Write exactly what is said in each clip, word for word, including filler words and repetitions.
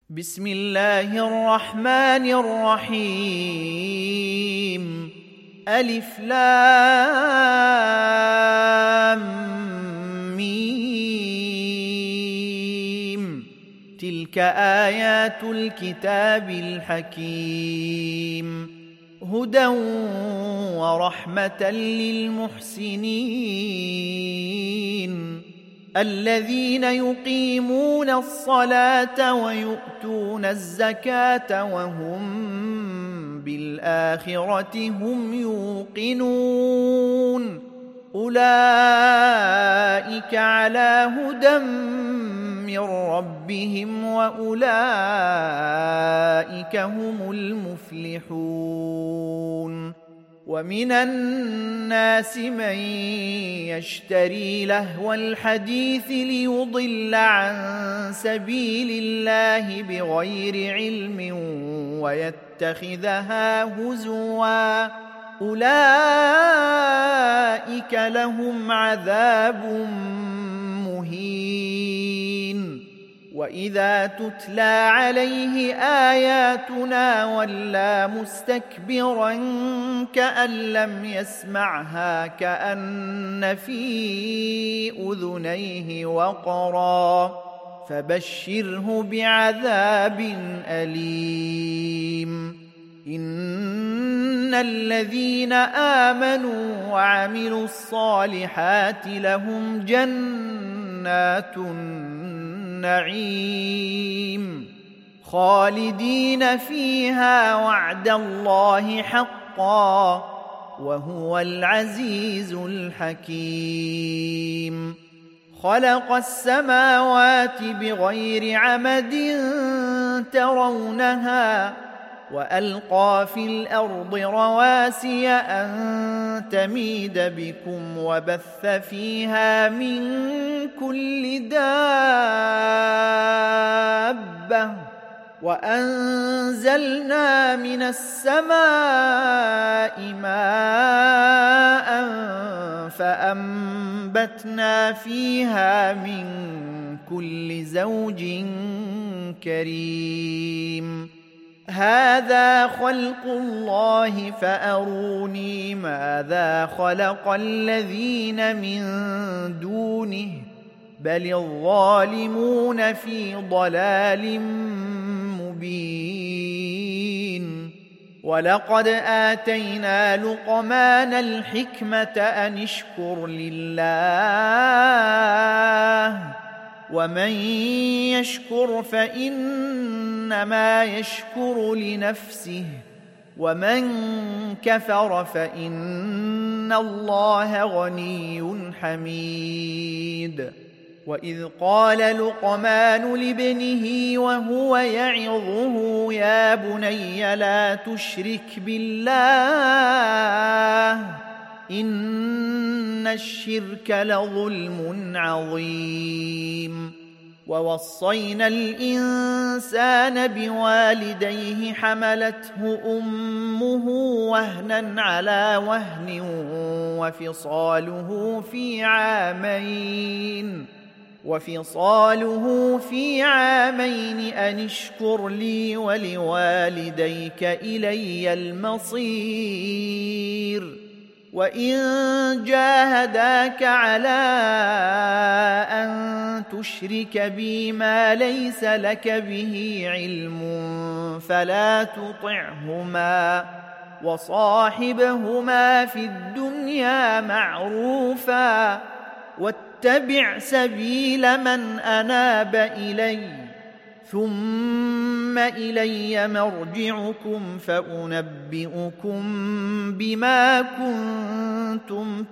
بسم الله الرحمن الرحيم. ألف لام ميم. تلك آيات الكتاب الحكيم، هدى ورحمة للمحسنين الذين يقيمون الصلاة ويؤتون الزكاة وهم بالآخرة هم يوقنون. أولئك على هدى من ربهم وأولئك هم المفلحون. ومن الناس من يشتري لهو الحديث ليضل عن سبيل الله بغير علم ويتخذها هزوا، أولئك لهم عذاب مهين. وإذا تتلى عليه آياتنا ولى مستكبرا كأن لم يسمعها كأن في أذنيه وقرا، فبشره بعذاب أليم. إن الذين آمنوا وعملوا الصالحات لهم جنات النعيم خالدين فيها وعد الله حقا وهو العزيز الحكيم. خلق السماوات بغير عمد ترونها وألقى في الأرض رواسي أن تميد بكم وبث فيها من كل دابة وأنزلنا من السماء ماء فأنبتنا فيها من كل زوج كريم. هذا خلق الله فأروني ماذا خلق الذين من دونه بل الظالمون في ضلال مبين. ولقد آتينا لقمان الحكمة أن اشكر لله ومن يشكر فإنما يشكر لنفسه ومن كفر فإن الله غني حميد. وإذ قال لقمان لابنه وهو يعظه يا بني لا تشرك بالله إن الشرك لظلم عظيم. ووصينا الإنسان بوالديه حملته أمه وهنا على وهن وفصاله في عامين وفصاله في عامين أن اشكر لي ولوالديك إلي المصير. وإن جاهداك على أن تشرك بي ما ليس لك به علم فلا تطعهما وصاحبهما في الدنيا معروفا واتبع سبيل من أناب إلي ثم إلي مرجعكم فأنبئكم بما كنتم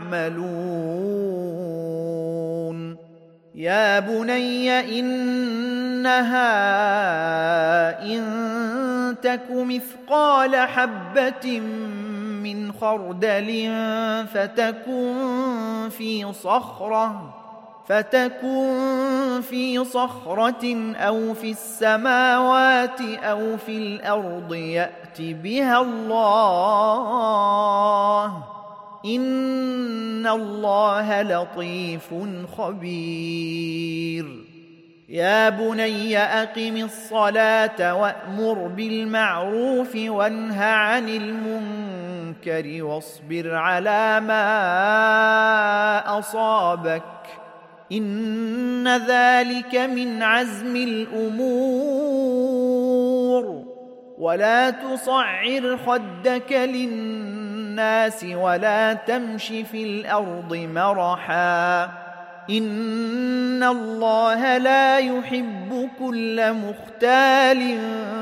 تعملون. يا بني إنها إن تك مثقال حبة من خردل فتكن في صخرة فتكن في صخرة أو في السماوات أو في الأرض يأت بها الله إن الله لطيف خبير. يا بني أقم الصلاة وأمر بالمعروف وانه عن المنكر واصبر على ما أصابك إن ذلك من عزم الأمور ولا تصعر خدك للناس ولا تمش في الأرض مرحا إن الله لا يحب كل مختال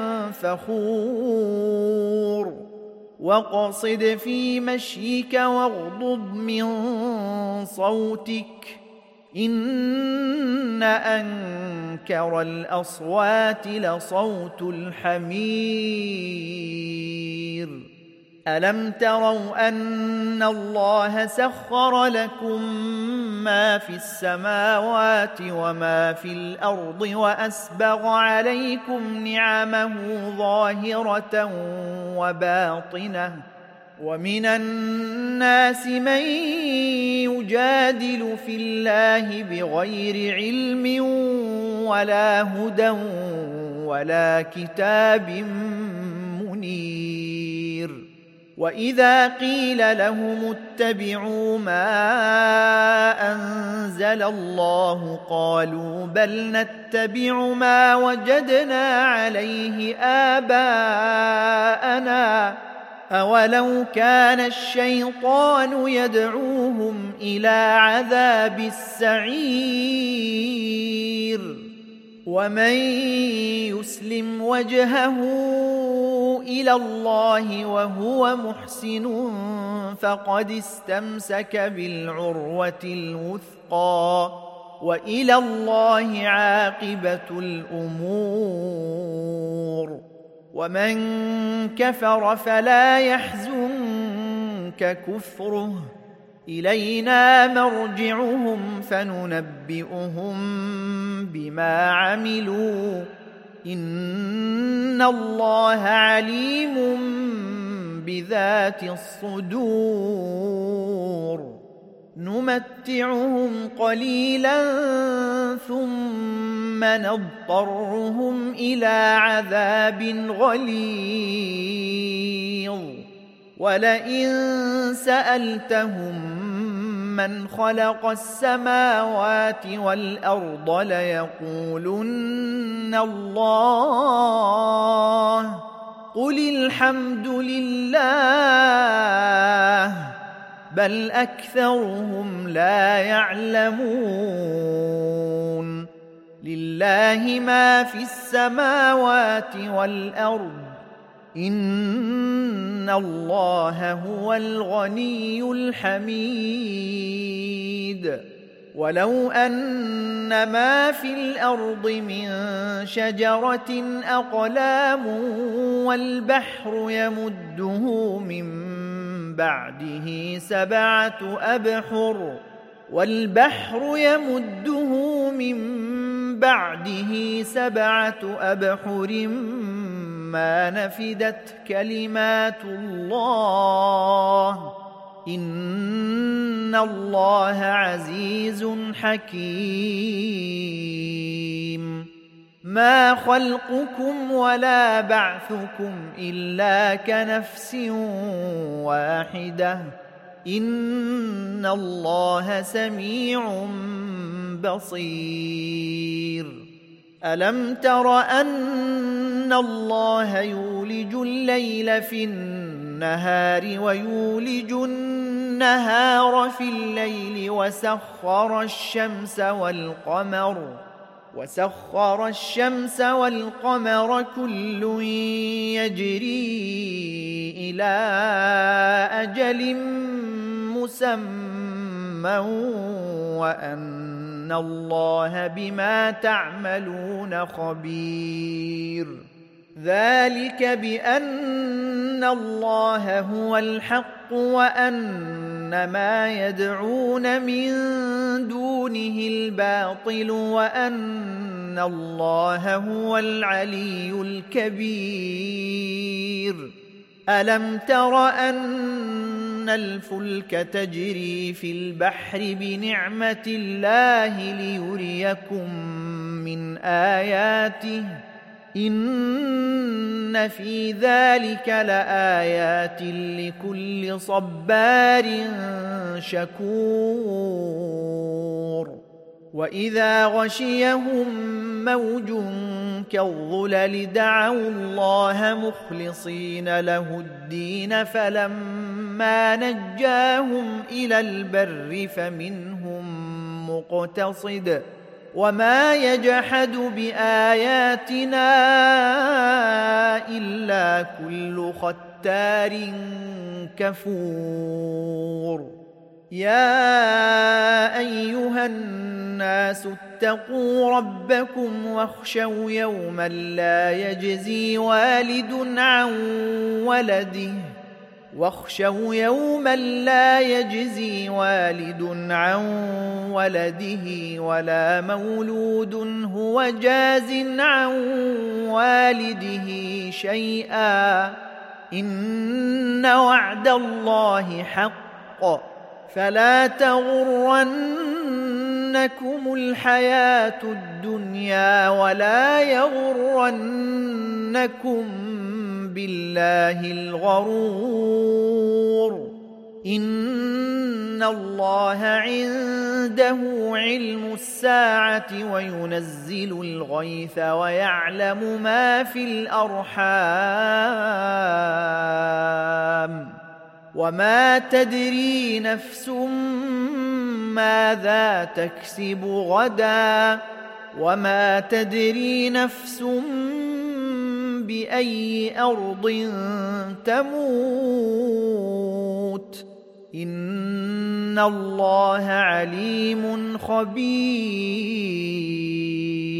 فخور واقصد في مشيك واغضض من صوتك إن أنكر الأصوات لصوت الحمير ألم تروا أن الله سخر لكم ما في السماوات وما في الأرض وأسبغ عليكم نعمه ظاهرة وباطنة ومن الناس من يجادل في الله بغير علم ولا هدى ولا كتاب منير وإذا قيل لهم اتبعوا ما أنزل الله قالوا بل نتبع ما وجدنا عليه آباءنا أولو كان الشيطان يدعوهم إلى عذاب السعير ومن يسلم وجهه إلى الله وهو محسن فقد استمسك بالعروة الوثقى وإلى الله عاقبة الأمور ومن كفر فلا يحزنك كفره إلينا مرجعهم فننبئهم بما عملوا إن الله عليم بذات الصدور نمتعهم قليلا ثم نضطرهم إلى عذاب غليظ ولئن سألتهم من خلق السماوات والأرض ليقولن الله قل الحمد لله بل أكثرهم لا يعلمون لله ما في السماوات والأرض إن الله هو الغني الحميد ولو أن ما في الأرض من شجرة أقلام والبحر يمده من بعده سبعة أبحر والبحر يمده من بعده سبعة أبحر ما نفدت كلمات الله إن الله عزيز حكيم ما خلقكم ولا بعثكم إلا كنفس واحدة إن الله سميع بصير ألم تر أن الله يولج الليل في النهار ويولج النهار في الليل وسخر الشمس والقمر وسخر الشمس والقمر كل يجري إلى أجل مسمى وأن الله بما تعملون خبير ذلك بأن الله هو الحق وأن ما يدعون من دونه الباطل وأن الله هو العلي الكبير ألم تر أن الفلك تجري في البحر بنعمة الله ليريكم من آياته إن في ذلك لآيات لكل صبار شكور وإذا غشيهم موج كالظلل دعوا الله مخلصين له الدين فلما نجاهم إلى البر فمنهم مقتصد وما يجحد بآياتنا إلا كل ختار كفور يا أيها الناس اتقوا ربكم واخشوا يوما لا يجزي والد عن ولده واخشوا يوما لا يجزي والد عن ولده ولا مولود هو جاز عن والده شيئا إن وعد الله حق فلا تغرنكم الحياة الدنيا ولا يغرنكم بالله الغرور إن الله عنده علم الساعة وينزل الغيث ويعلم ما في الأرحام وما تدري نفس ماذا تكسب غدا وما تدري نفس بأي أرض تموت إن الله عليم خبير